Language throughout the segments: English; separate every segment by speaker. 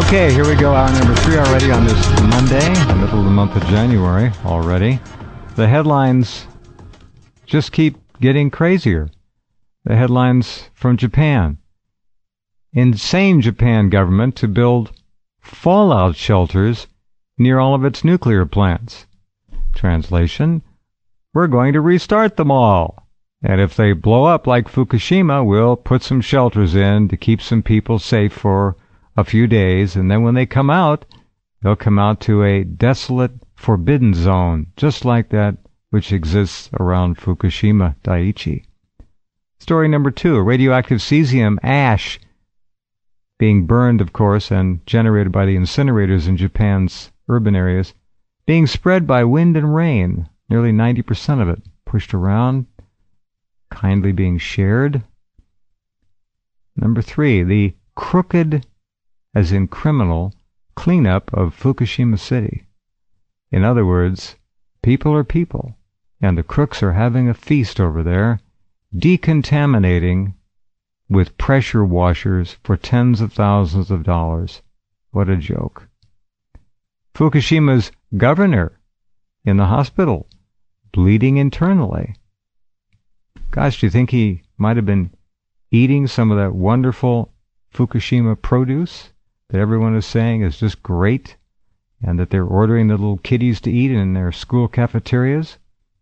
Speaker 1: Okay, here we go, hour number 3 already on this Monday, the middle of the month of January already. The headlines just keep getting crazier. The headlines from Japan. Insane Japan government to build fallout shelters near all of its nuclear plants. Translation, we're going to restart them all. And if they blow up like Fukushima, we'll put some shelters in to keep some people safe for a few days. And then when they come out, they'll come out to a desolate, forbidden zone, just like that which exists around Fukushima Daiichi. Story number 2, radioactive cesium ash being burned, of course, and generated by the incinerators in Japan's urban areas, being spread by wind and rain, nearly 90% of it pushed around, kindly being shared. Number 3, the crooked, as in criminal, cleanup of Fukushima City. In other words, people are people, and the crooks are having a feast over there, decontaminating with pressure washers for tens of thousands of dollars. What a joke. Fukushima's governor in the hospital, bleeding internally. Gosh, do you think he might have been eating some of that wonderful Fukushima produce that everyone is saying is just great, and that they're ordering the little kiddies to eat in their school cafeterias?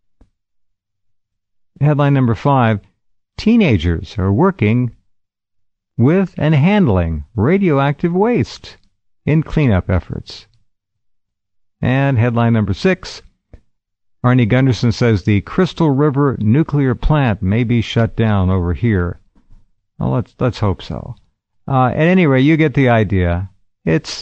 Speaker 1: Headline number 5, teenagers are working with and handling radioactive waste in cleanup efforts. And headline number 6, Arnie Gunderson says the Crystal River nuclear plant may be shut down over here. Well, let's hope so. At any rate, you get the idea. It's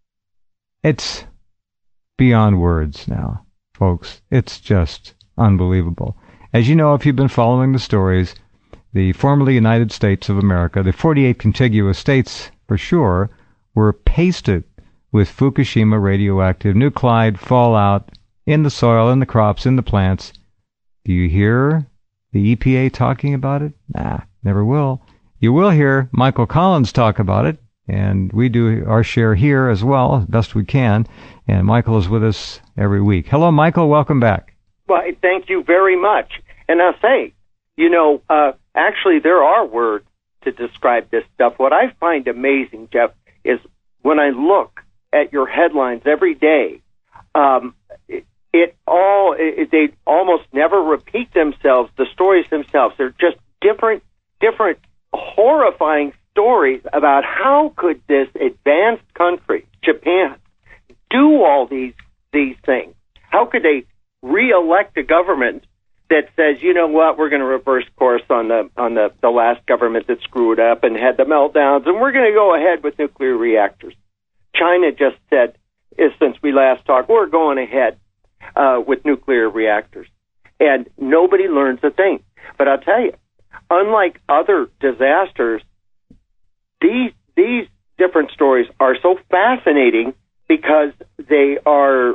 Speaker 1: beyond words now, folks. It's just unbelievable. As you know, if you've been following the stories, the formerly United States of America, the 48 contiguous states for sure, were pasted with Fukushima radioactive nuclide fallout in the soil, in the crops, in the plants. Do you hear the EPA talking about it? Nah, never will. You will hear Michael Collins talk about it, and we do our share here as well, as best we can, and Michael is with us every week. Hello, Michael. Welcome back.
Speaker 2: Well, thank you very much. And I'll say, actually there are words to describe this stuff. What I find amazing, Jeff, is when I look at your headlines every day, they almost never repeat themselves, the stories themselves. They're just different horrifying stories about how could this advanced country, Japan, do all these things. How could they re-elect a government that says, you know what, we're going to reverse course on the last government that screwed up and had the meltdowns, and we're going to go ahead with nuclear reactors. China just said, since we last talked, we're going ahead with nuclear reactors. And nobody learns a thing. But I'll tell you, unlike other disasters, these different stories are so fascinating because they are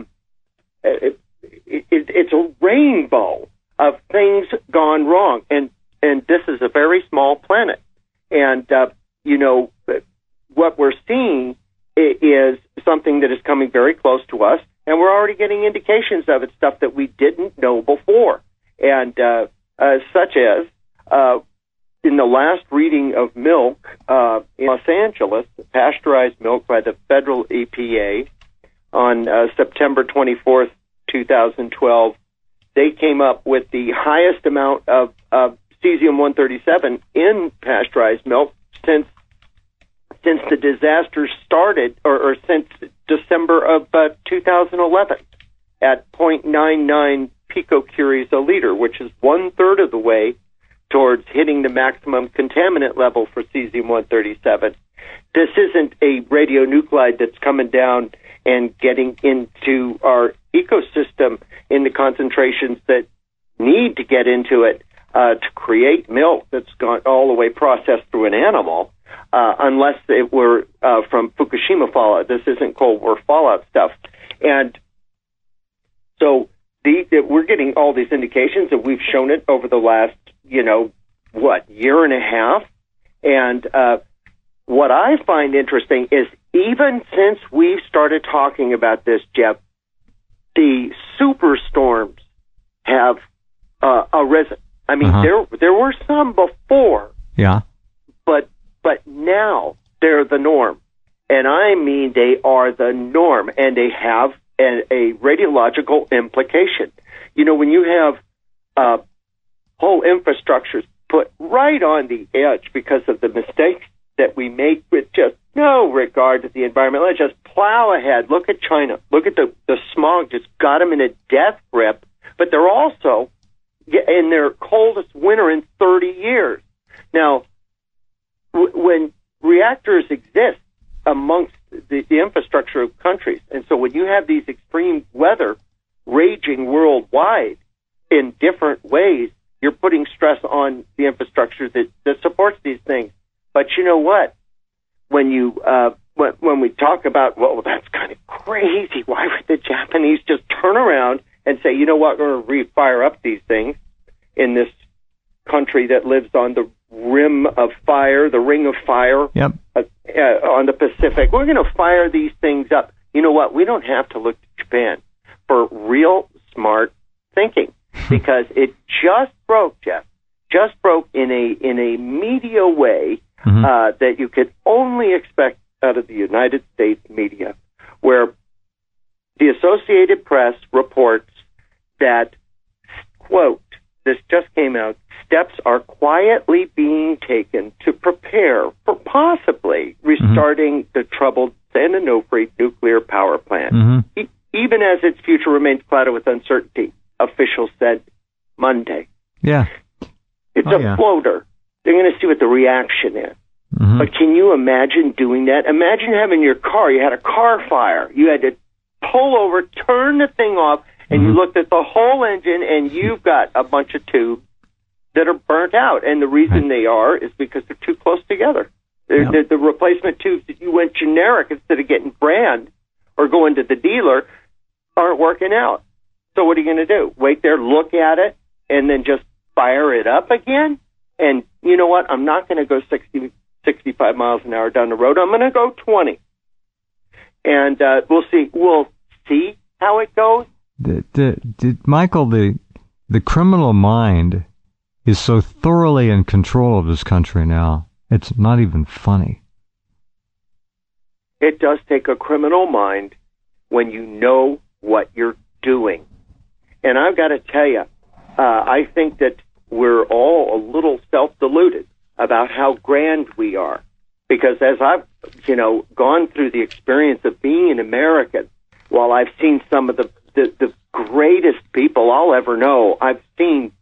Speaker 2: it's a rainbow of things gone wrong, and this is a very small planet, and what we're seeing is something that is coming very close to us, and we're already getting indications of it, stuff that we didn't know before, and such as in the last reading of milk in Los Angeles, pasteurized milk by the federal EPA on September 24th, 2012, they came up with the highest amount of cesium-137 in pasteurized milk since the disaster started, or since December of 2011, at 0.99 picocuries a liter, which is 1/3 of the way towards hitting the maximum contaminant level for cesium-137. This isn't a radionuclide that's coming down and getting into our ecosystem in the concentrations that need to get into it to create milk that's gone all the way processed through an animal, unless it were from Fukushima fallout. This isn't Cold War fallout stuff. And so we're getting all these indications, and we've shown it over the last, year and a half. And what I find interesting is even since we started talking about this, Jeff, the superstorms have arisen. I mean, there were some before.
Speaker 1: Yeah.
Speaker 2: But now they're the norm. And I mean, they are the norm, and they have a radiological implication. You know, when you have whole infrastructures put right on the edge because of the mistakes that we make with just no regard to the environment, let's just plow ahead. Look at China. Look at the smog just got them in a death grip, but they're also in their coldest winter in 30 years. Now, when reactors exist amongst the infrastructure of countries, and so when you have these extreme weather raging worldwide in different ways, you're putting stress on the infrastructure that supports these things. But you know what? When you when we talk about, well, that's kind of crazy. Why would the Japanese just turn around and say, you know what, we're going to refire up these things in this country that lives on the rim of fire, the ring of fire,
Speaker 1: yep.
Speaker 2: On the Pacific. We're going to fire these things up. You know what? We don't have to look to Japan for real smart thinking, because it just broke, Jeff. Just broke in a media way that you could only expect out of the United States media, where the Associated Press reports that, quote, this just came out, steps are quietly being taken to prepare for possibly restarting the troubled San Onofre nuclear power plant, even as its future remains clouded with uncertainty, officials said Monday.
Speaker 1: Yeah.
Speaker 2: It's a floater. They're going to see what the reaction is. But can you imagine doing that? Imagine having your car, you had a car fire. You had to pull over, turn the thing off, and you looked at the whole engine, and you've got a bunch of tubes that are burnt out. And the reason they are is because they're too close together. The replacement tubes that you went generic instead of getting brand or going to the dealer aren't working out. So what are you going to do? Wait there, look at it, and then just fire it up again? And you know what? I'm not going to go 65 miles an hour down the road. I'm going to go 20. And we'll see. We'll see how it goes.
Speaker 1: Michael, the criminal mind is so thoroughly in control of this country now. It's not even funny.
Speaker 2: It does take a criminal mind when you know what you're doing. And I've got to tell you, I think that we're all a little self-deluded about how grand we are. Because as I've, gone through the experience of being an American, while I've seen some of the greatest people I'll ever know, I've seen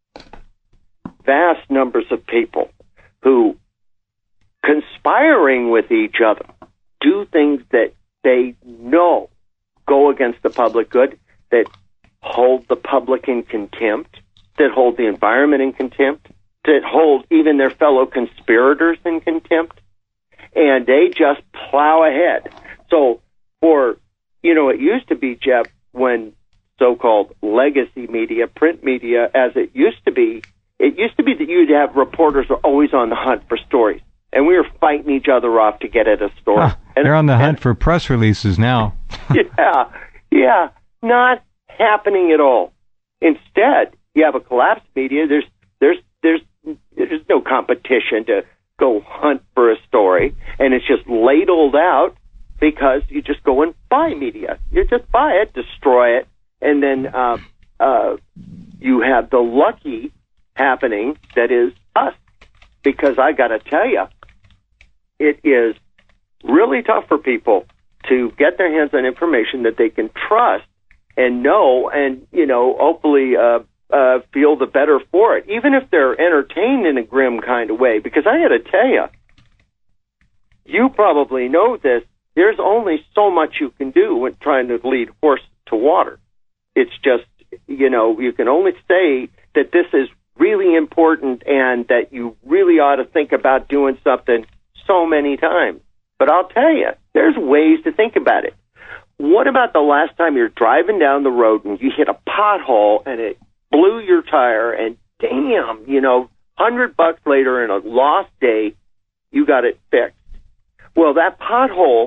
Speaker 2: vast numbers of people who, conspiring with each other, do things that they know go against the public good, that hold the public in contempt, that hold the environment in contempt, that hold even their fellow conspirators in contempt, and they just plow ahead. So it used to be, Jeff, when so-called legacy media, print media, as it used to be that you'd have reporters who are always on the hunt for stories, and we were fighting each other off to get at a story.
Speaker 1: They're on the hunt for press releases now.
Speaker 2: Yeah, not happening at all. Instead, you have a collapsed media. There's no competition to go hunt for a story, and it's just ladled out because you just go and buy media. You just buy it, destroy it, and then you have the lucky happening that is us. Because I got to tell you, it is really tough for people to get their hands on information that they can trust and know, and hopefully feel the better for it, even if they're entertained in a grim kind of way. Because I got to tell you, you probably know this, there's only so much you can do when trying to lead horse to water. It's just, you can only say that this is really important and that you really ought to think about doing something so many times. But I'll tell you, there's ways to think about it. What about the last time you're driving down the road and you hit a pothole and it blew your tire, and damn, $100 later in a lost day, you got it fixed? Well, that pothole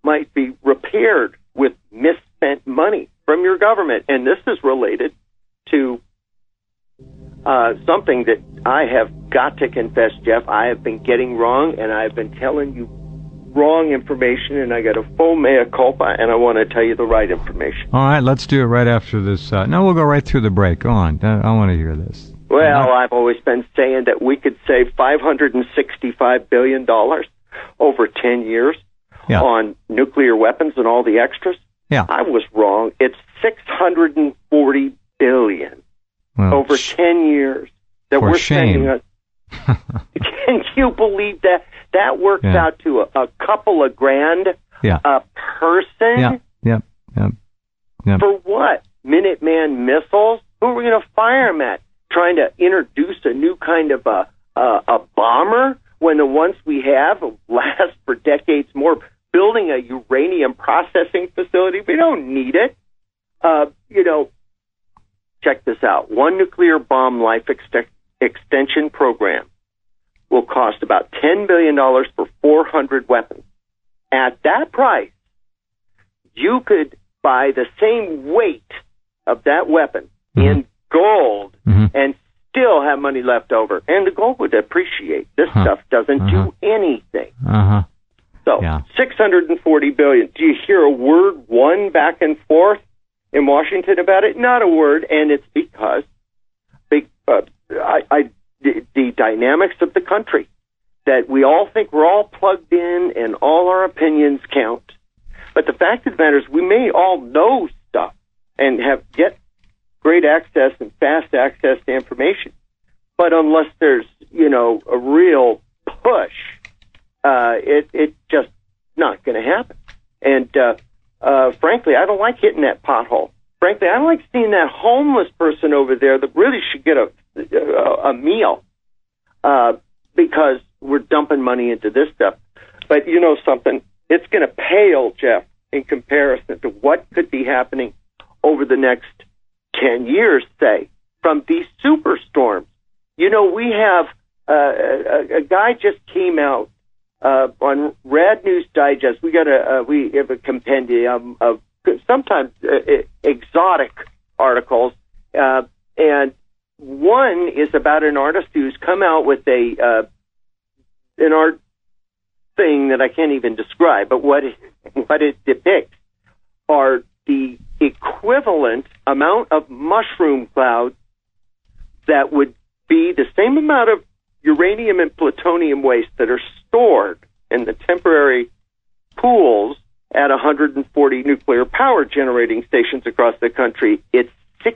Speaker 2: might be repaired with misspent money from your government. And this is related to something that I have got to confess, Jeff, I have been getting wrong, and I've been telling you wrong information, and I got a full mea culpa, and I want to tell you the right information.
Speaker 1: All right, let's do it right after this. No, we'll go right through the break. Go on. I want to hear this.
Speaker 2: Well, I've always been saying that we could save $565 billion over 10 years on nuclear weapons and all the extras.
Speaker 1: Yeah.
Speaker 2: I was wrong. It's $640 billion over 10 years that we're spending. Can you believe that? That works out to a couple of grand a person.
Speaker 1: Yep.
Speaker 2: For what? Minuteman missiles? Who are we going to fire them at? Trying to introduce a new kind of a bomber when the ones we have last for decades more? Building a uranium processing facility, we don't need it. Check this out. One nuclear bomb life extension program will cost about $10 billion for 400 weapons. At that price, you could buy the same weight of that weapon in gold and still have money left over. And the gold would appreciate. This stuff doesn't do anything. So, $640 billion. Do you hear a word one back and forth in Washington about it? Not a word, and it's because the dynamics of the country, that we all think we're all plugged in and all our opinions count. But the fact of the matter is we may all know stuff and get great access and fast access to information. But unless there's, a real push, it's just not going to happen. And frankly, I don't like hitting that pothole. Frankly, I don't like seeing that homeless person over there that really should get a meal because we're dumping money into this stuff. But you know something? It's going to pale, Jeff, in comparison to what could be happening over the next 10 years, say, from these superstorms. We have a guy just came out on Rad News Digest. We have a compendium of sometimes exotic articles, and one is about an artist who's come out with an art thing that I can't even describe, but what it depicts are the equivalent amount of mushroom clouds that would be the same amount of uranium and plutonium waste that are stored in the temporary pools at 140 nuclear power generating stations across the country. It's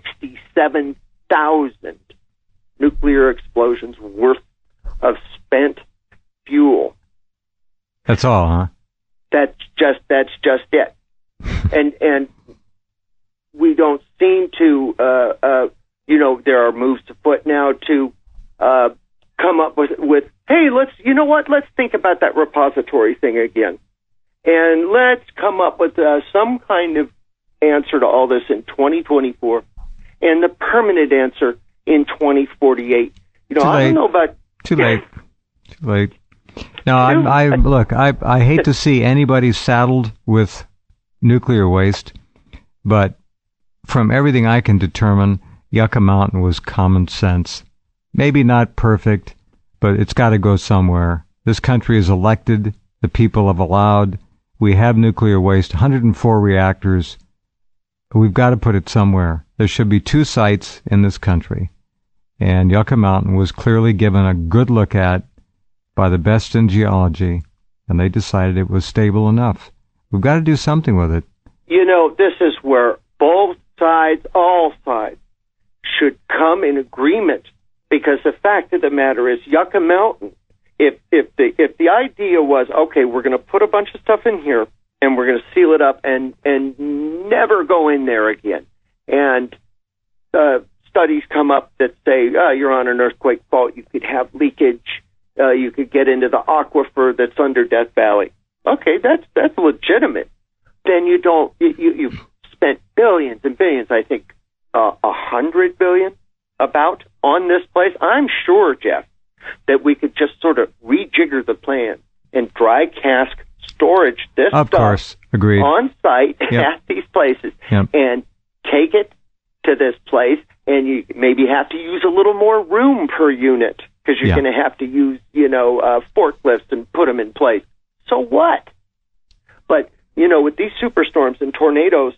Speaker 2: 67,000 nuclear explosions worth of spent fuel.
Speaker 1: That's all, huh?
Speaker 2: That's just it. and we don't seem to, there are moves afoot now to come up with, hey, let's think about that repository thing again. And let's come up with some kind of answer to all this in 2024 and the permanent answer in 2048. I don't know about...
Speaker 1: Too late. No, I hate to see anybody saddled with nuclear waste, but from everything I can determine, Yucca Mountain was common sense. Maybe not perfect, but it's got to go somewhere. This country is elected. The people have allowed. We have nuclear waste, 104 reactors. We've got to put it somewhere. There should be 2 sites in this country. And Yucca Mountain was clearly given a good look at by the best in geology, and they decided it was stable enough. We've got to do something with it.
Speaker 2: This is where both sides, all sides, should come in agreement, because the fact of the matter is Yucca Mountain, if the idea was, okay, we're going to put a bunch of stuff in here and we're going to seal it up and never go in there again, and studies come up that say, you're on an earthquake fault, you could have leakage, you could get into the aquifer that's under Death Valley. Okay, that's legitimate. Then you've spent billions and billions, I think, $100 billion about on this place. I'm sure, Jeff, that we could just sort of rejigger the plan and dry cask storage this
Speaker 1: of
Speaker 2: stuff
Speaker 1: course, agreed.
Speaker 2: on site at these places and take it to this place, and you maybe have to use a little more room per unit because you're going to have to use, forklifts and put them in place. So what? But, with these superstorms and tornadoes,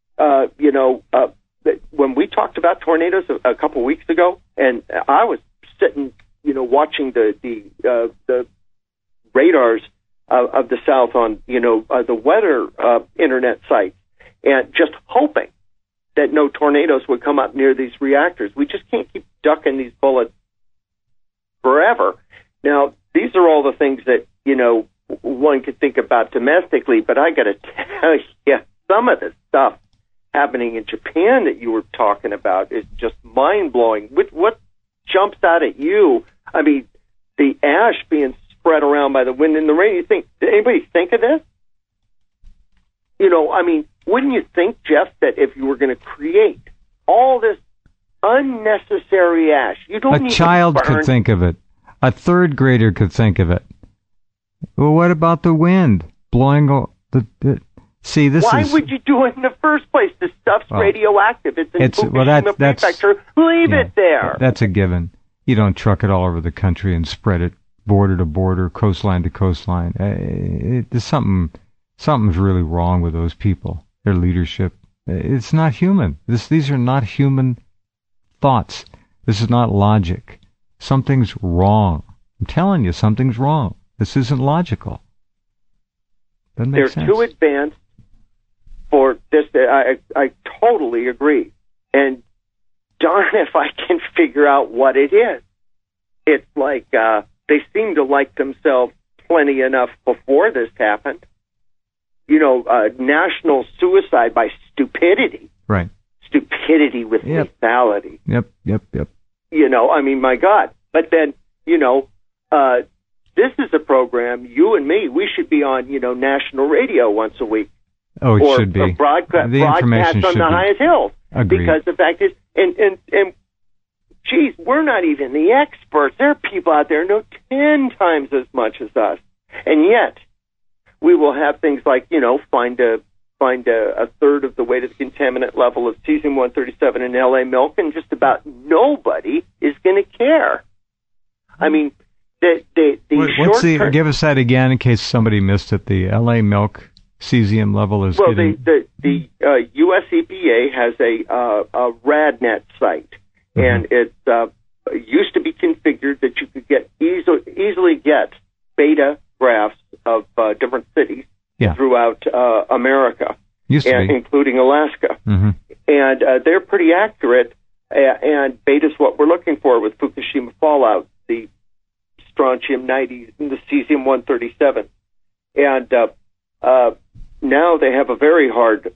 Speaker 2: when we talked about tornadoes a couple weeks ago, and I was sitting, watching the radars of the South on, the weather internet sites, and just hoping that no tornadoes would come up near these reactors. We just can't keep ducking these bullets forever. Now, these are all the things that, one could think about domestically, but I got to tell you, some of the stuff happening in Japan that you were talking about is just mind-blowing. What jumps out at you? I mean, the ash being spread around by the wind and the rain. Did anybody think of this? Wouldn't you think, Jeff, that if you were going to create all this unnecessary ash, you don't need
Speaker 1: a child could think of it. A third grader could think of it. Well, what about the wind blowing See, this
Speaker 2: Why
Speaker 1: is...
Speaker 2: would you do it in the first place? The stuff's radioactive. It's in Fukushima Prefecture. Leave it there.
Speaker 1: That's a given. You don't truck it all over the country and spread it border to border, coastline to coastline. There's something's really wrong with those people. Their leadership. It's not human. These are not human thoughts. This is not logic. Something's wrong. I'm telling you, something's wrong. This isn't logical.
Speaker 2: They're too advanced for this. I totally agree. And darn if I can figure out what it is. It's like they seem to like themselves plenty enough before this happened. National suicide by stupidity.
Speaker 1: Right.
Speaker 2: Stupidity with lethality.
Speaker 1: Yep.
Speaker 2: My God. But then, this is a program, you and me, we should be on, national radio once a week.
Speaker 1: Oh, it should be.
Speaker 2: Or broadcast on the highest hills.
Speaker 1: Agreed.
Speaker 2: Because the fact is, and geez, we're not even the experts. There are people out there who know 10 times as much as us. And yet, we will have things like, find a third of the way to the contaminant level of cesium-137 in LA milk, and just about nobody is going to care. I mean,
Speaker 1: give us that again in case somebody missed it. The LA milk cesium level is getting...
Speaker 2: the U.S. EPA has a RadNet site, and it used to be configured that you could easily get beta graphs of different cities throughout America, including Alaska.
Speaker 1: Mm-hmm.
Speaker 2: And they're pretty accurate, and beta's what we're looking for with Fukushima fallout, the strontium-90 and the cesium-137. And now they have a very hard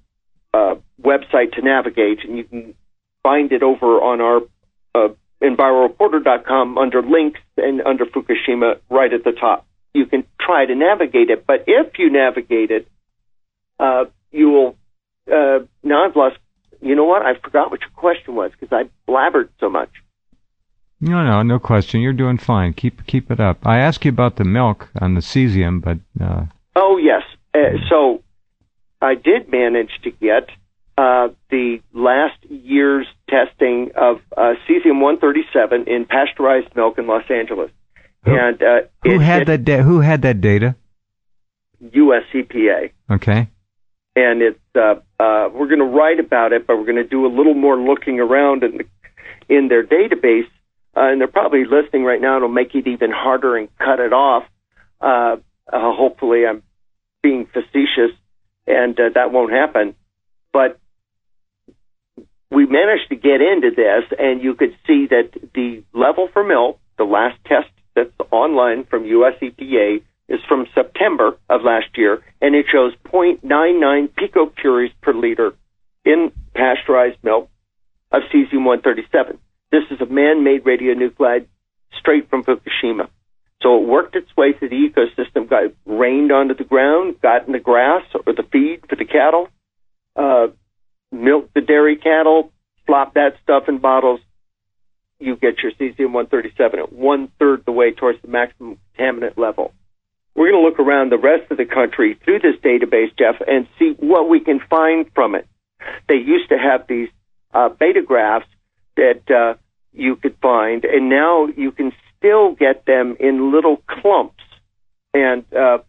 Speaker 2: website to navigate, and you can find it over on our EnviroReporter.com under links and under Fukushima right at the top. You can try to navigate it, but if you navigate it, you will... now I've lost... You know what? I forgot what your question was because I blabbered so much.
Speaker 1: No question. You're doing fine. Keep it up. I asked you about the milk on the cesium, but...
Speaker 2: Oh, yes. So I did manage to get the last year's testing of cesium-137 in pasteurized milk in Los Angeles.
Speaker 1: Who had that data?
Speaker 2: U.S. EPA.
Speaker 1: Okay.
Speaker 2: And it's we're going to write about it, but we're going to do a little more looking around in their database. And they're probably listening right now. It'll make it even harder and cut it off. Hopefully, I'm being facetious, and that won't happen. But we managed to get into this, and you could see that the level for milk, the last test that's online from U.S. EPA, is from September of last year, and it shows 0.99 picocuries per liter in pasteurized milk of cesium-137. This is a man-made radionuclide straight from Fukushima. So it worked its way through the ecosystem, got rained onto the ground, got in the grass or the feed for the cattle, milked the dairy cattle, flopped that stuff in bottles. You get your cesium-137 at 1/3 the way towards the maximum contaminant level. we're going to look around the rest of the country through this database, Jeff, and see what we can find from it. They used to have these beta graphs that you could find, and now you can still get them in little clumps. And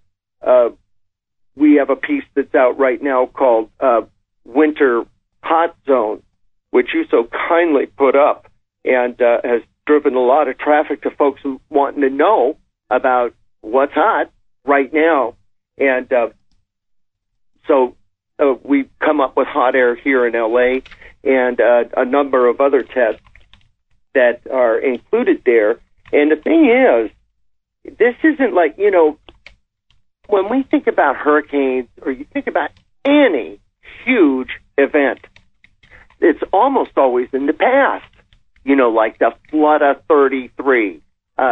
Speaker 2: we have a piece that's out right now called Winter Hot Zone, which you so kindly put up, and has driven a lot of traffic to folks who wanting to know about what's hot right now. And so we've come up with hot air here in L.A. and a number of other tests that are included there. And the thing is, this isn't like, when we think about hurricanes or you think about any huge event, it's almost always in the past, like the flood of 33.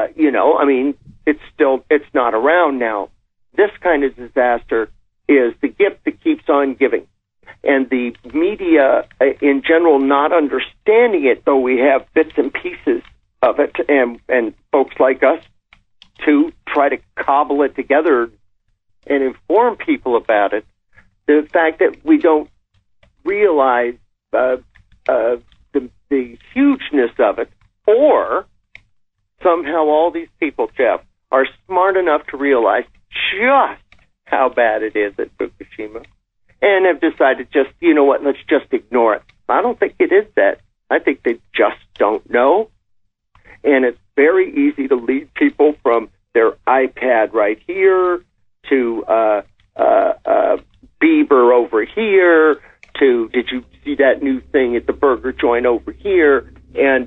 Speaker 2: It's not around now. This kind of disaster is the gift that keeps on giving. And the media in general not understanding it, though we have bits and pieces of it, and folks like us to try to cobble it together and inform people about it. The fact that we don't realize the hugeness of it, or somehow all these people, Jeff, are smart enough to realize just how bad it is at Fukushima and have decided just, let's just ignore it. I don't think it is that. I think they just don't know. And it's very easy to lead people from their iPad right here to Bieber over here to, did you see that new thing at the burger joint over here? And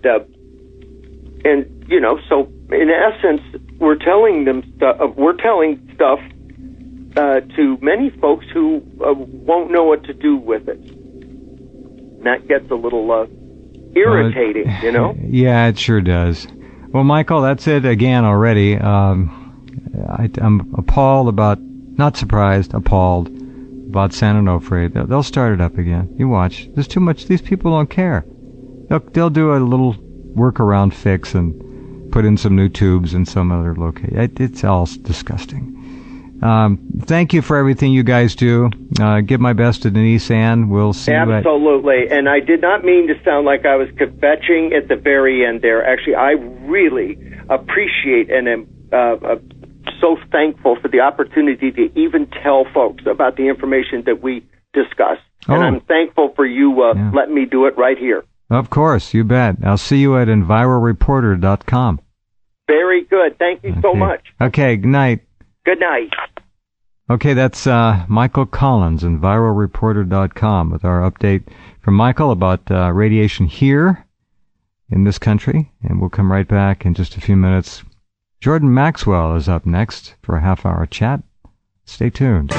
Speaker 2: so in essence, we're telling them stuff. We're telling stuff to many folks who won't know what to do with it. And that gets a little irritating,
Speaker 1: Yeah, it sure does. Well, Michael, that's it again already. I'm appalled about, not surprised, appalled about San Onofre. They'll start it up again. You watch. There's too much. These people don't care. They'll do a little workaround fix and put in some new tubes in some other location. It's all disgusting. Thank you for everything you guys do. Give my best to Denise Ann. We'll see you.
Speaker 2: Absolutely. And I did not mean to sound like I was kvetching at the very end there. Actually, I really appreciate and am so thankful for the opportunity to even tell folks about the information that we discuss. And I'm thankful for you letting me do it right here.
Speaker 1: Of course, you bet. I'll see you at EnviroReporter.com.
Speaker 2: Very good. Thank you so much.
Speaker 1: Okay, good night.
Speaker 2: Good night.
Speaker 1: Okay, that's Michael Collins, EnviroReporter.com, with our update from Michael about radiation here in this country. And we'll come right back in just a few minutes. Jordan Maxwell is up next for a half-hour chat. Stay tuned.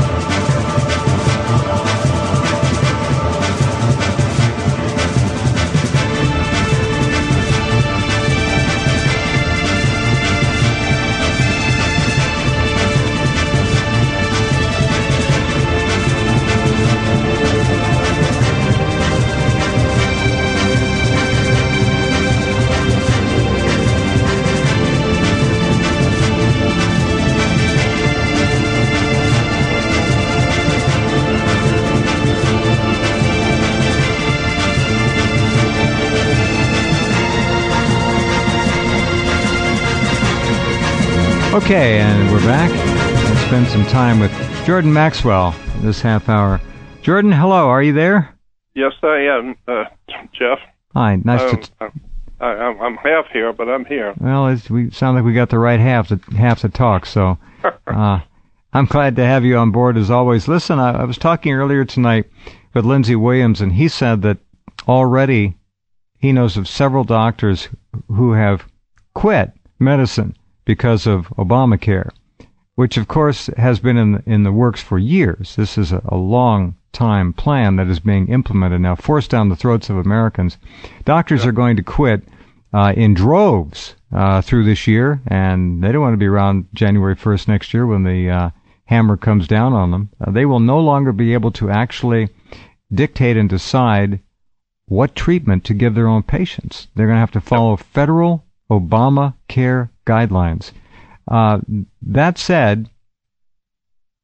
Speaker 1: Okay, and we're back. We'll spend some time with Jordan Maxwell this half hour. Jordan, hello. Are you there?
Speaker 3: Yes, I am, Jeff.
Speaker 1: Hi. Nice
Speaker 3: I'm half here, but I'm here.
Speaker 1: Well, we sound like we got the right half to talk. So, I'm glad to have you on board as always. Listen, I was talking earlier tonight with Lindsey Williams, and he said that already he knows of several doctors who have quit medicine because of Obamacare, which of course has been in the works for years. This is a long time plan that is being implemented now, forced down the throats of Americans. Doctors are going to quit in droves through this year, and they don't want to be around January 1st next year when the hammer comes down on them. They will no longer be able to actually dictate and decide what treatment to give their own patients. They're going to have to follow federal Obamacare guidelines. That said,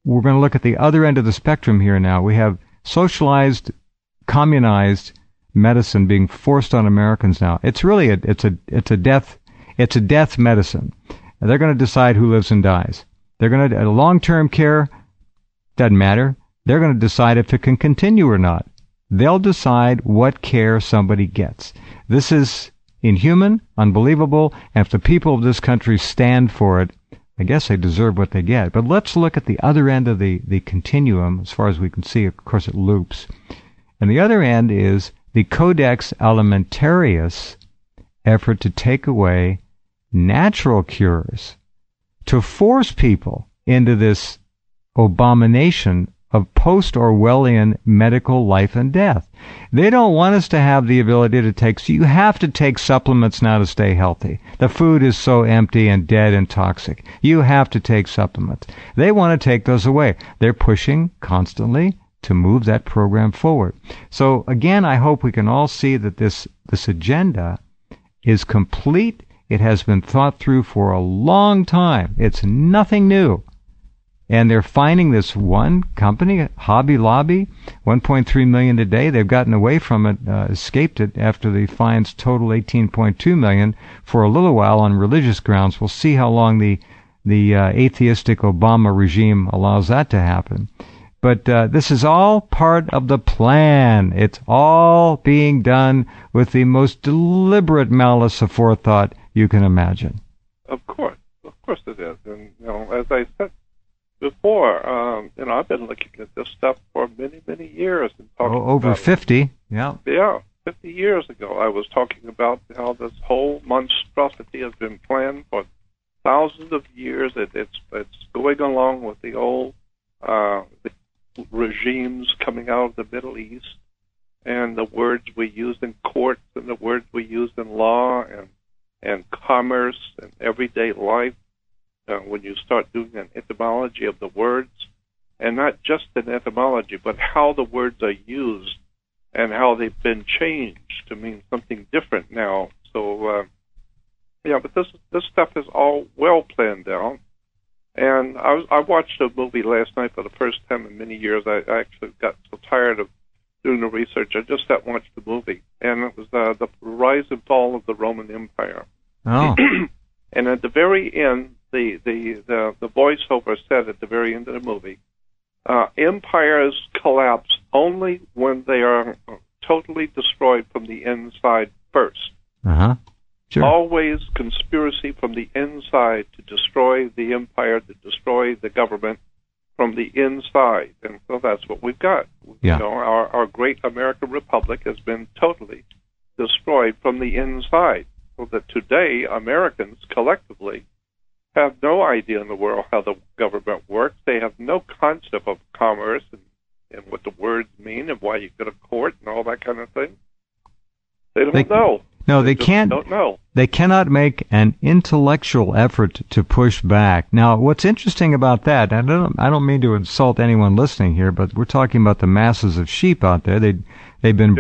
Speaker 1: we're going to look at the other end of the spectrum here now. We have socialized, communized medicine being forced on Americans now. It's really it's a death medicine. They're going to decide who lives and dies. They're going to long-term care doesn't matter. They're going to decide if it can continue or not. They'll decide what care somebody gets. This is inhuman, unbelievable, and if the people of this country stand for it, I guess they deserve what they get. But let's look at the other end of the continuum, as far as we can see. Of course, it loops. And the other end is the Codex Alimentarius effort to take away natural cures, to force people into this abomination of post-Orwellian medical life and death. They don't want us to have the ability to take, so you have to take supplements now to stay healthy. The food is so empty and dead and toxic. You have to take supplements. They want to take those away. They're pushing constantly to move that program forward. So again, I hope we can all see that this agenda is complete. It has been thought through for a long time. It's nothing new. And they're finding this one company, Hobby Lobby, $1.3 million today. They've gotten away from it, escaped it after the fines total $18.2 million for a little while on religious grounds. We'll see how long the atheistic Obama regime allows that to happen. But this is all part of the plan. It's all being done with the most deliberate malice aforethought you can imagine.
Speaker 3: Of course it is. And as I said before, I've been looking at this stuff for many, many years and talking
Speaker 1: over
Speaker 3: about
Speaker 1: 50. Yeah.
Speaker 3: Yeah, 50 years ago, I was talking about how this whole monstrosity has been planned for thousands of years. It's going along with the old the regimes coming out of the Middle East, and the words we use in courts and the words we use in law and commerce and everyday life. When you start doing an etymology of the words, and not just an etymology, but how the words are used and how they've been changed to mean something different now. So, but this stuff is all well planned out. And I watched a movie last night for the first time in many years. I actually got so tired of doing the research. I just sat and watched the movie, and it was the Rise and Fall of the Roman Empire.
Speaker 1: Oh.
Speaker 3: And at the very end, the voiceover said at the very end of the movie, empires collapse only when they are totally destroyed from the inside first.
Speaker 1: Uh-huh. Sure.
Speaker 3: Always conspiracy from the inside to destroy the empire, to destroy the government from the inside. And so that's what we've got.
Speaker 1: Yeah.
Speaker 3: Our great American Republic has been totally destroyed from the inside. So that today, Americans collectively have no idea in the world how the government works. They have no concept of commerce and what the words mean and why you go to court and all that kind of thing. They don't know.
Speaker 1: No, they can't.
Speaker 3: Don't know.
Speaker 1: They cannot make an intellectual effort to push back. Now, what's interesting about that, I don't mean to insult anyone listening here, but we're talking about the masses of sheep out there. They've been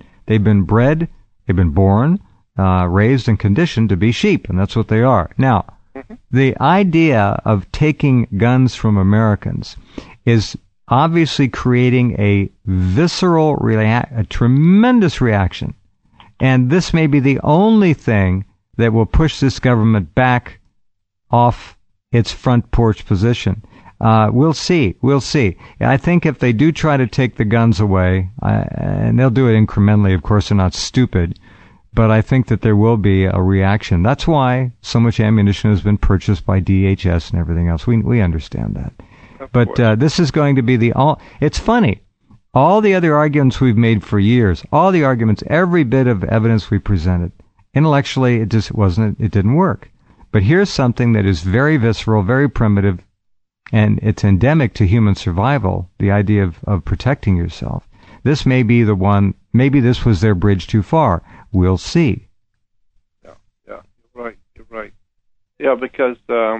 Speaker 1: born, raised and conditioned to be sheep, and that's what they are. Now, the idea of taking guns from Americans is obviously creating a visceral, a tremendous reaction. And this may be the only thing that will push this government back off its front porch position. We'll see. I think if they do try to take the guns away, and they'll do it incrementally, of course, they're not stupid, but I think that there will be a reaction. That's why so much ammunition has been purchased by DHS and everything else. We understand that. But this is going to be it's funny. All the other arguments we've made for years, every bit of evidence we presented, intellectually it didn't work. But here's something that is very visceral, very primitive, and it's endemic to human survival, the idea of protecting yourself. This may be the one, maybe this was their bridge too far. We'll see.
Speaker 3: Yeah, you're right. Yeah, because,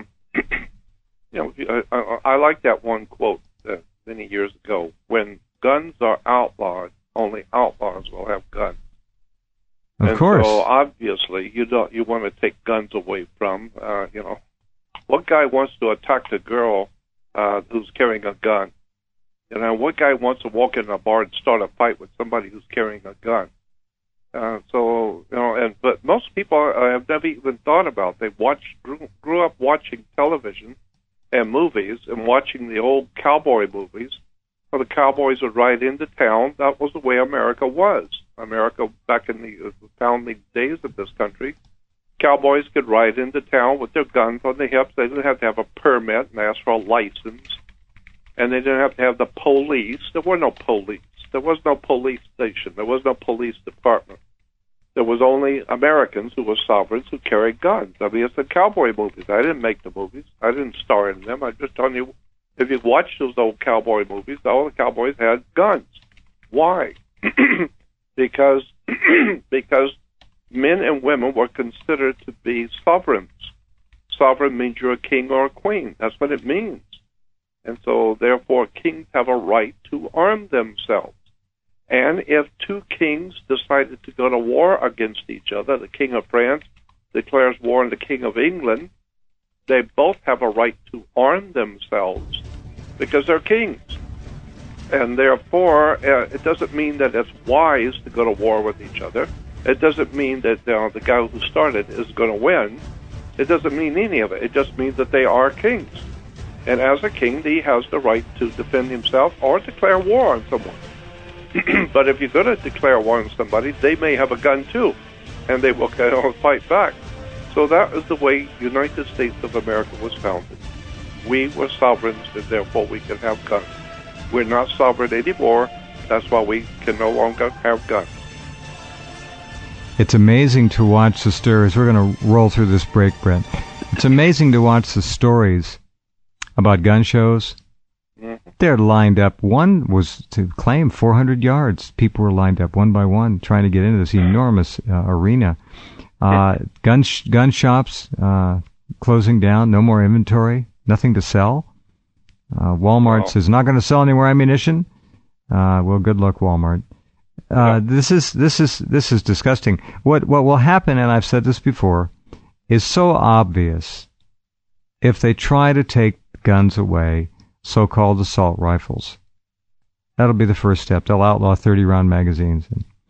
Speaker 3: I like that one quote many years ago, when guns are outlawed, only outlaws will have guns.
Speaker 1: Of course.
Speaker 3: So obviously you want to take guns away from, what guy wants to attack the girl who's carrying a gun. You know, what guy wants to walk in a bar and start a fight with somebody who's carrying a gun? But most people have never even thought about. They grew up watching television and movies and watching the old cowboy movies. Well, the cowboys would ride into town. That was the way America was. America, back in the founding days of this country, cowboys could ride into town with their guns on their hips. They didn't have to have a permit and ask for a license. And they didn't have to have the police. There were no police. There was no police station. There was no police department. There was only Americans who were sovereigns who carried guns. I mean, it's the cowboy movies. I didn't make the movies. I didn't star in them. I'm just telling you, if you watch those old cowboy movies, all the cowboys had guns. Why? because men and women were considered to be sovereigns. Sovereign means you're a king or a queen. That's what it means. And so, therefore, kings have a right to arm themselves. And if two kings decided to go to war against each other, the King of France declares war on the King of England, they both have a right to arm themselves because they're kings. And therefore, it doesn't mean that it's wise to go to war with each other. It doesn't mean that the guy who started is going to win. It doesn't mean any of it. It just means that they are kings. And as a king, he has the right to defend himself or declare war on someone. But if you're going to declare war on somebody, they may have a gun too, and they will fight back. So that is the way the United States of America was founded. We were sovereigns, and therefore we can have guns. We're not sovereign anymore. That's why we can no longer have guns.
Speaker 1: It's amazing to watch the stories. We're going to roll through this break, Brett. It's amazing to watch the stories about gun shows. Mm-hmm. They're lined up. One was to claim 400 yards. People were lined up one by one trying to get into this enormous arena. Gun shops closing down. No more inventory. Nothing to sell. Walmart says not going to sell any more ammunition. Well, good luck, Walmart. This is disgusting. What will happen, and I've said this before, is so obvious if they try to take guns away, so-called assault rifles. That'll be the first step. They'll outlaw 30-round magazines.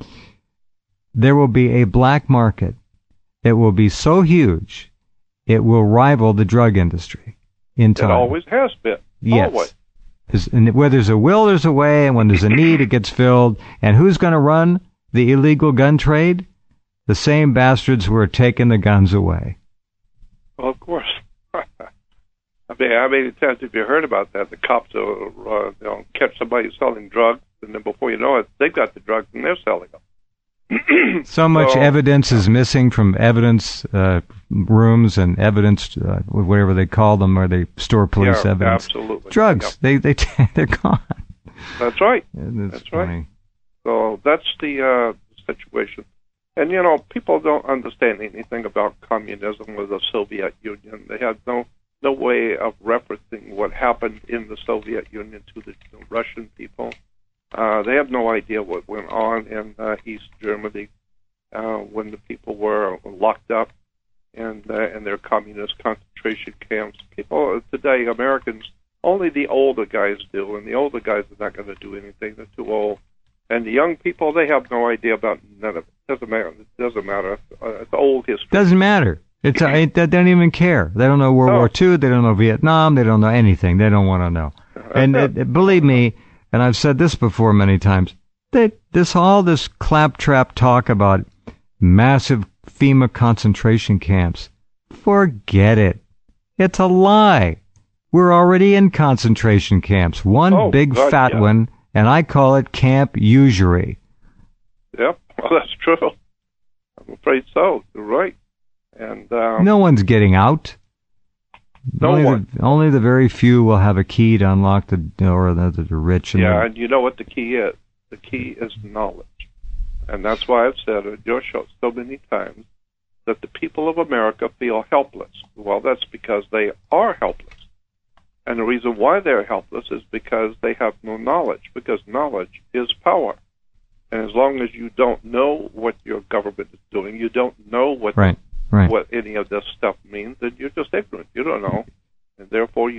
Speaker 1: There will be a black market. It will be so huge, it will rival the drug industry in time.
Speaker 3: It always has been.
Speaker 1: Yes.
Speaker 3: Always.
Speaker 1: And where there's a will, there's a way, and when there's a need, it gets filled. And who's going to run the illegal gun trade? The same bastards who are taking the guns away.
Speaker 3: Well, of course. I mean, how many times have you heard about that? The cops will catch somebody selling drugs, and then before you know it, they've got the drugs and they're selling them.
Speaker 1: So much evidence is missing from evidence rooms and evidence, whatever they call them, where they store police evidence.
Speaker 3: Absolutely.
Speaker 1: Drugs, they're gone.
Speaker 3: That's right.
Speaker 1: That's
Speaker 3: funny. Right. So that's the situation. And, people don't understand anything about communism or the Soviet Union. They had no way of referencing what happened in the Soviet Union to the Russian people. They have no idea what went on in East Germany when the people were locked up in their communist concentration camps. People today, Americans, only the older guys do, and the older guys are not going to do anything. They're too old. And the young people, they have no idea about none of it. It doesn't matter. It's old history.
Speaker 1: Doesn't matter. They don't even care. They don't know World War II. They don't know Vietnam. They don't know anything. They don't want to know. And believe me, and I've said this before many times, all this claptrap talk about massive FEMA concentration camps, forget it. It's a lie. We're already in concentration camps. One big fat one, and I call it Camp Usury.
Speaker 3: Yep, well, that's true. I'm afraid so. You're right. And
Speaker 1: no one's getting out. Only the very few will have a key to unlock the door. The rich.
Speaker 3: And you know what the key is? The key is knowledge. And that's why I've said at your show so many times that the people of America feel helpless. Well, that's because they are helpless. And the reason why they're helpless is because they have no knowledge, because knowledge is power. And as long as you don't know what your government is doing, you don't know what any of this stuff means, then you're just ignorant. You don't know. And therefore,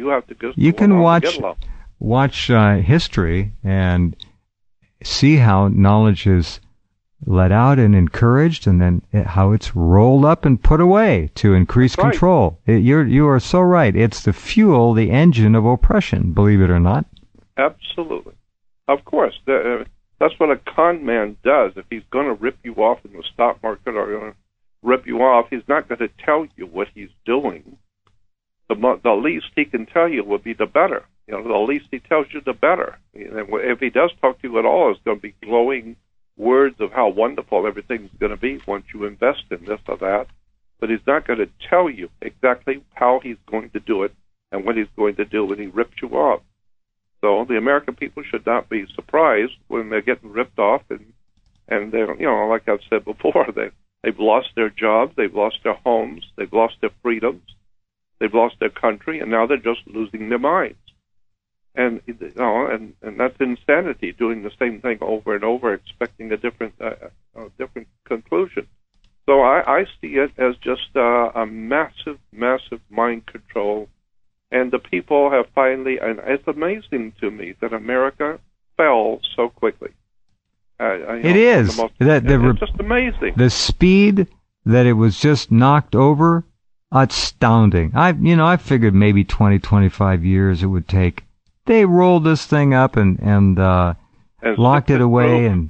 Speaker 3: You have to just
Speaker 1: you
Speaker 3: go
Speaker 1: can
Speaker 3: along and get along.
Speaker 1: watch history and see how knowledge is let out and encouraged, and then how it's rolled up and put away to increase
Speaker 3: That's right.
Speaker 1: control. You are so right. It's the fuel, the engine of oppression, believe it or not.
Speaker 3: Absolutely. Of course. That's what a con man does. If he's going to rip you off in the stock market or going to rip you off, he's not going to tell you what he's doing. The least he can tell you would be the better. The least he tells you, the better. If he does talk to you at all, it's going to be glowing words of how wonderful everything's going to be once you invest in this or that. But he's not going to tell you exactly how he's going to do it and what he's going to do when he rips you off. So the American people should not be surprised when they're getting ripped off, and they're, like I've said before, they've lost their jobs, they've lost their homes, they've lost their freedoms, they've lost their country, and now they're just losing their minds. And and that's insanity, doing the same thing over and over, expecting a different conclusion. So I see it as just a massive, massive mind control. And the people have finally, and it's amazing to me that America fell so quickly.
Speaker 1: It is.
Speaker 3: It's just amazing.
Speaker 1: The speed that it was just knocked over, astounding. I figured maybe 20, 25 years it would take. They rolled this thing up and locked it away, and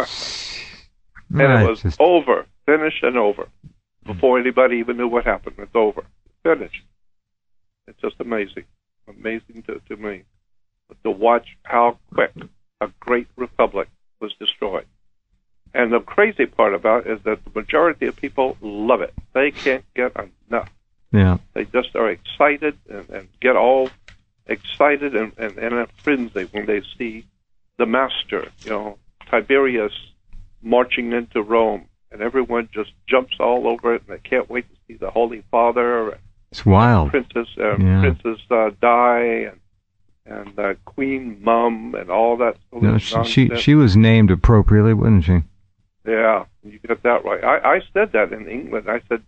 Speaker 3: it was over, finished and over, before anybody even knew what happened. It's over, finished. It's just amazing to me, to watch how quick a great republic was destroyed. And the crazy part about it is that the majority of people love it. They can't get enough.
Speaker 1: Yeah,
Speaker 3: they just are excited and get all excited and in a frenzy when they see the master, Tiberius, marching into Rome, and everyone just jumps all over it, and they can't wait to see the Holy Father.
Speaker 1: It's wild.
Speaker 3: Princess Di and Queen Mum and all that.
Speaker 1: She was named appropriately, wasn't she?
Speaker 3: Yeah, you got that right. I said that in England. I said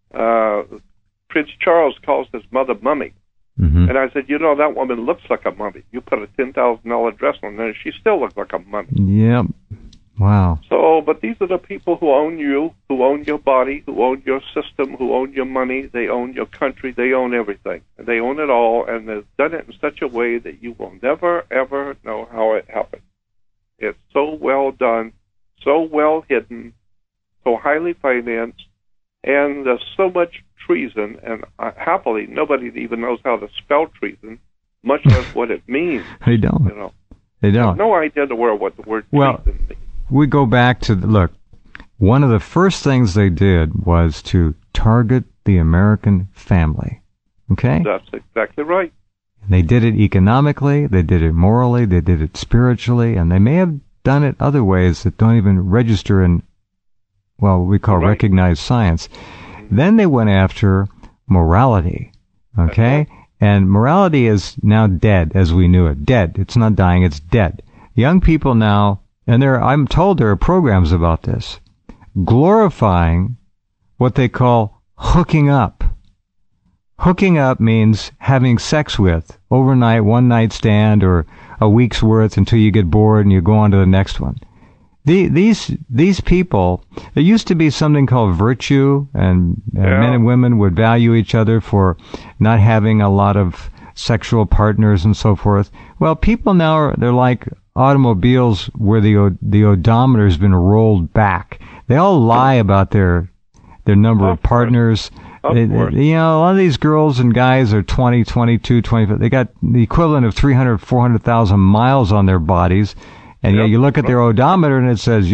Speaker 3: Prince Charles calls his mother Mummy.
Speaker 1: Mm-hmm.
Speaker 3: And I said, that woman looks like a mummy. You put a $10,000 dress on her, she still looks like a mummy.
Speaker 1: Yep. Wow.
Speaker 3: So, but these are the people who own you, who own your body, who own your system, who own your money. They own your country. They own everything. And they own it all, and they've done it in such a way that you will never, ever know how it happened. It's so well done, so well hidden, so highly financed, and there's so much treason, and happily, nobody even knows how to spell treason, much less what it means.
Speaker 1: They don't. They don't.
Speaker 3: I have no idea what the word treason means.
Speaker 1: We go back to, look, one of the first things they did was to target the American family. Okay?
Speaker 3: That's exactly right.
Speaker 1: They did it economically, they did it morally, they did it spiritually, and they may have done it other ways that don't even register in, what we call recognized science. Then they went after morality, okay? And morality is now dead as we knew it. Dead. It's not dying, it's dead. Young people now, and I'm told there are programs about this, glorifying what they call hooking up. Hooking up means having sex with, overnight, one night stand, or a week's worth until you get bored and you go on to the next one. These people, there used to be something called virtue, and men and women would value each other for not having a lot of sexual partners and so forth. Well, people now they're like automobiles where the odometer's been rolled back. They all lie about their number of partners. A lot of these girls and guys are 20, 22, 25. They got the equivalent of 300, 400,000 miles on their bodies. And you look at their odometer and it says,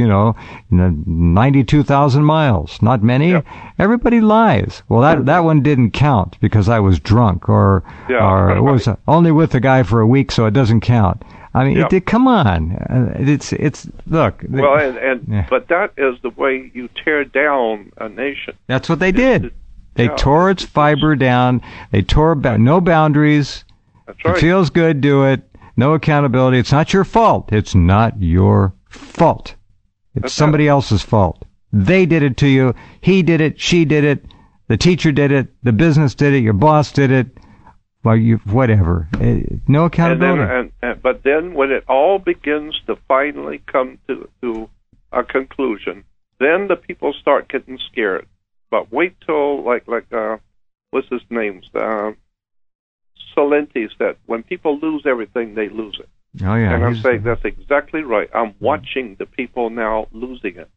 Speaker 1: 92,000 miles. Not many. Yep. Everybody lies. Well, that one didn't count because I was drunk or was only with the guy for a week, so it doesn't count. I mean, come on. It's look.
Speaker 3: Well, but that is the way you tear down a nation.
Speaker 1: That's what they did. They tore its fiber down. They tore no boundaries.
Speaker 3: That's right.
Speaker 1: It feels good, do it. No accountability. It's not your fault. It's not your fault. It's somebody else's fault. They did it to you. He did it. She did it. The teacher did it. The business did it. Your boss did it. well, whatever. No accountability.
Speaker 3: But then when it all begins to finally come to a conclusion, then the people start getting scared. But wait till, what's his name? Salenti said, when people lose everything, they lose it.
Speaker 1: Oh, yeah.
Speaker 3: And I'm saying that's exactly right. I'm watching the people now losing it.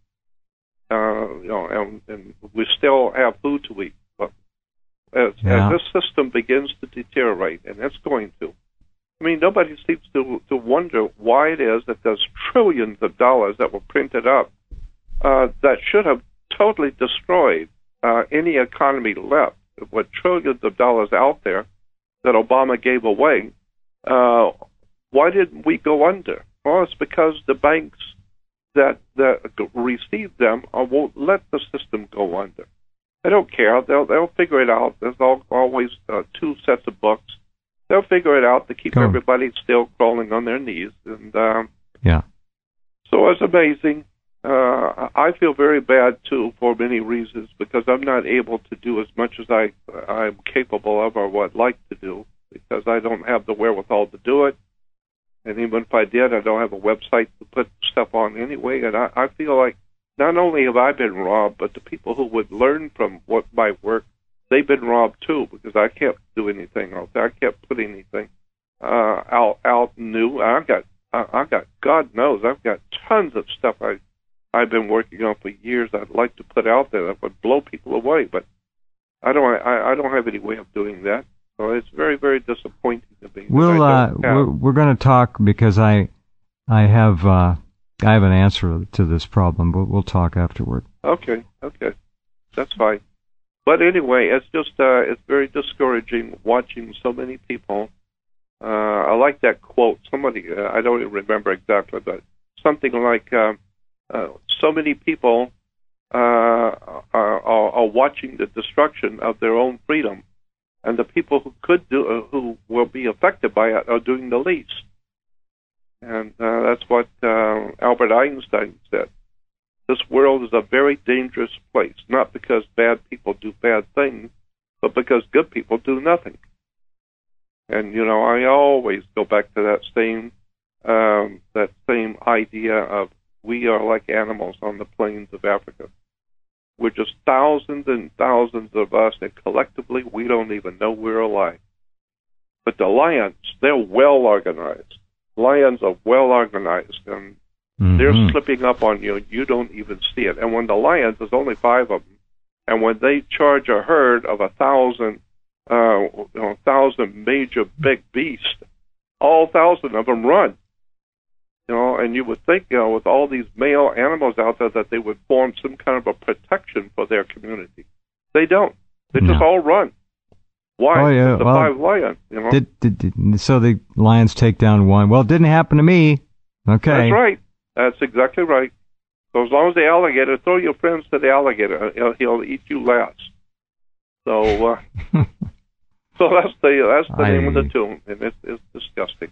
Speaker 3: And we still have food to eat. But as this system begins to deteriorate, and it's going to, I mean, nobody seems to wonder why it is that there's trillions of dollars that were printed up that should have totally destroyed any economy left. With trillions of dollars out there that Obama gave away, why didn't we go under? Well, it's because the banks that receive them won't let the system go under. They don't care. They'll figure it out. There's always two sets of books. They'll figure it out to keep everybody still crawling on their knees. And so it's amazing. I feel very bad, too, for many reasons, because I'm not able to do as much as I'm capable of or would like to do, because I don't have the wherewithal to do it. And even if I did, I don't have a website to put stuff on anyway. And I feel like not only have I been robbed, but the people who would learn from my work, they've been robbed, too, because I can't do anything out there. I can't put anything out new. I've got, God knows, I've got tons of stuff I've been working on for years I'd like to put out there that would blow people away, but I don't have any way of doing that. So it's very, very disappointing to me.
Speaker 1: We're going to talk, because I have an answer to this problem, but we'll talk afterward.
Speaker 3: Okay, that's fine. But anyway, it's just it's very discouraging watching so many people. I like that quote. Somebody, I don't even remember exactly, but something like, so many people are watching the destruction of their own freedom, and the people who will be affected by it are doing the least. And that's what Albert Einstein said. This world is a very dangerous place, not because bad people do bad things, but because good people do nothing. And I always go back to that same idea of we are like animals on the plains of Africa. We're just thousands and thousands of us, and collectively we don't even know we're alive. But the lions, they're well organized. Lions are well organized, and they're slipping up on you, and you don't even see it. And when the lions, there's only 5 of them, and when they charge a herd of 1,000 major big beasts, all 1,000 of them run. And you would think, with all these male animals out there, that they would form some kind of a protection for their community. They don't. They just all run. Why?
Speaker 1: Oh, yeah.
Speaker 3: The 5 lions,
Speaker 1: So the lions take down one. Well, it didn't happen to me. Okay.
Speaker 3: That's right. That's exactly right. So as long as the alligator, throw your friends to the alligator. He'll eat you last. So, so that's the name of the tune, and it's disgusting.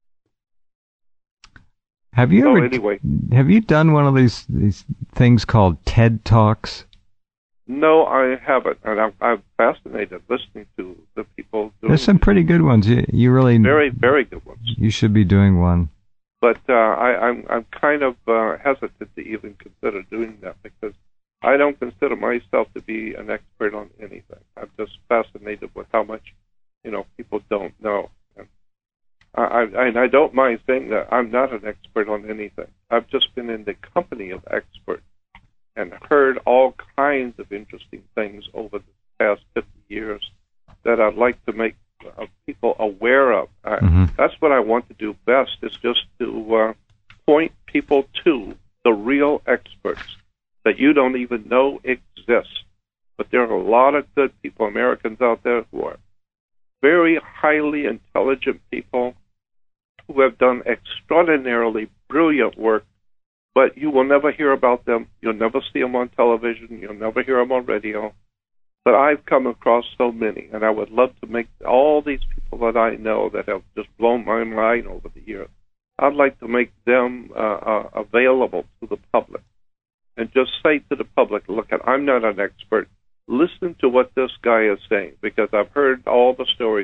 Speaker 1: Have you done one of these things called TED Talks?
Speaker 3: No, I haven't, and I'm fascinated listening to the people doing.
Speaker 1: There's some pretty good ones. You really
Speaker 3: very, very good ones.
Speaker 1: You should be doing one.
Speaker 3: But I'm kind of hesitant to even consider doing that, because I don't consider myself to be an expert on anything. I'm just fascinated with how much people don't know. And I don't mind saying that I'm not an expert on anything. I've just been in the company of experts and heard all kinds of interesting things over the past 50 years that I'd like to make people aware of. That's what I want to do best, is just to point people to the real experts that you don't even know exist. But there are a lot of good people, Americans out there, who are very highly intelligent people who have done extraordinarily brilliant work, but you will never hear about them. You'll never see them on television. You'll never hear them on radio. But I've come across so many, and I would love to make all these people that I know that have just blown my mind over the years, I'd like to make them available to the public and just say to the public, look, I'm not an expert. Listen to what this guy is saying, because I've heard all the stories.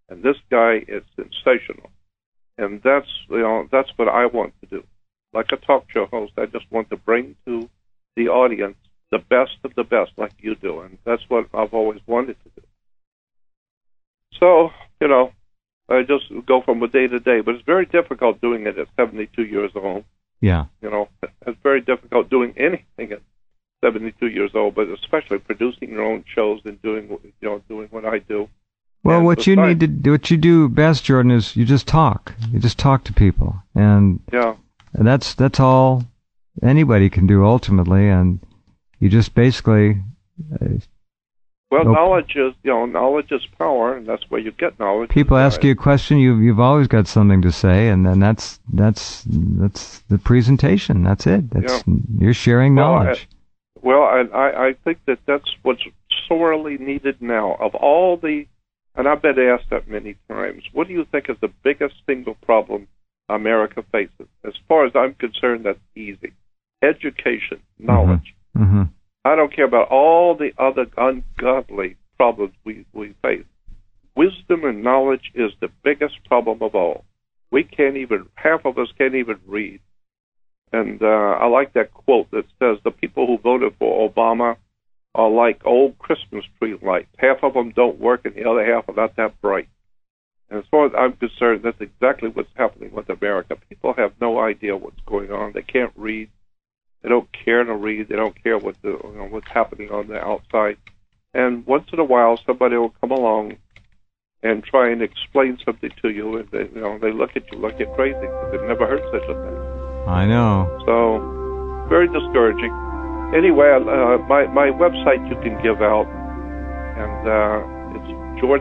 Speaker 3: And this guy is sensational. And that's what I want to do. Like a talk show host, I just want to bring to the audience the best of the best, like you do. And that's what I've always wanted to do. So, I just go from a day to day. But it's very difficult doing it at 72 years old.
Speaker 1: Yeah.
Speaker 3: It's very difficult doing anything at 72 years old, but especially producing your own shows and doing what I do.
Speaker 1: Well, what you do best, Jordan, is you just talk. You just talk to people, and that's all anybody can do ultimately. And you just basically.
Speaker 3: Knowledge is power, and that's where you get knowledge.
Speaker 1: People ask you a question, you've always got something to say, and then that's the presentation. That's it. You're sharing knowledge.
Speaker 3: I think that's what's sorely needed now. Of all and I've been asked that many times, what do you think is the biggest single problem America faces? As far as I'm concerned, that's easy. Education, knowledge.
Speaker 1: Mm-hmm.
Speaker 3: I don't care about all the other ungodly problems we face. Wisdom and knowledge is the biggest problem of all. Half of us can't even read. And I like that quote that says, the people who voted for Obama are like old Christmas tree lights. Half of them don't work and the other half are not that bright. And as far as I'm concerned, that's exactly what's happening with America. People have no idea what's going on. They can't read. They don't care to read. They don't care what's happening on the outside. And once in a while, somebody will come along and try and explain something to you, and they look at you like you're crazy because they've never heard such a thing.
Speaker 1: I know.
Speaker 3: So, very discouraging. Anyway, my website you can give out, and it's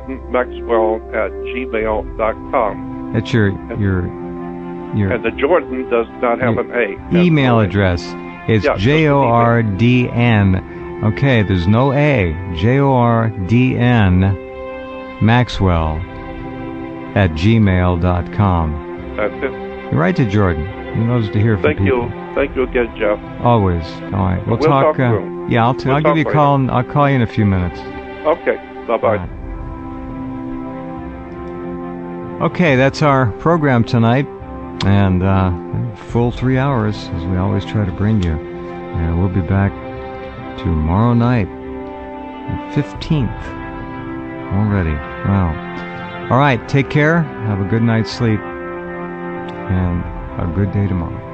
Speaker 3: jordanmaxwell@gmail.com.
Speaker 1: That's your
Speaker 3: and the Jordan does not have an A.
Speaker 1: Email address. It's JORDN. Okay, there's no A. JORDN Maxwell @gmail.com.
Speaker 3: That's it.
Speaker 1: You write to Jordan. He loves to hear from people.
Speaker 3: Thank you again, Jeff.
Speaker 1: Always. All right. We'll talk soon. Yeah, I'll give you a call. And I'll call you in a few minutes.
Speaker 3: Okay. Bye-bye.
Speaker 1: Right. Okay, that's our program tonight. And full 3 hours, as we always try to bring you. And we'll be back tomorrow night, the 15th. Already. Wow. All right, take care. Have a good night's sleep. And a good day tomorrow.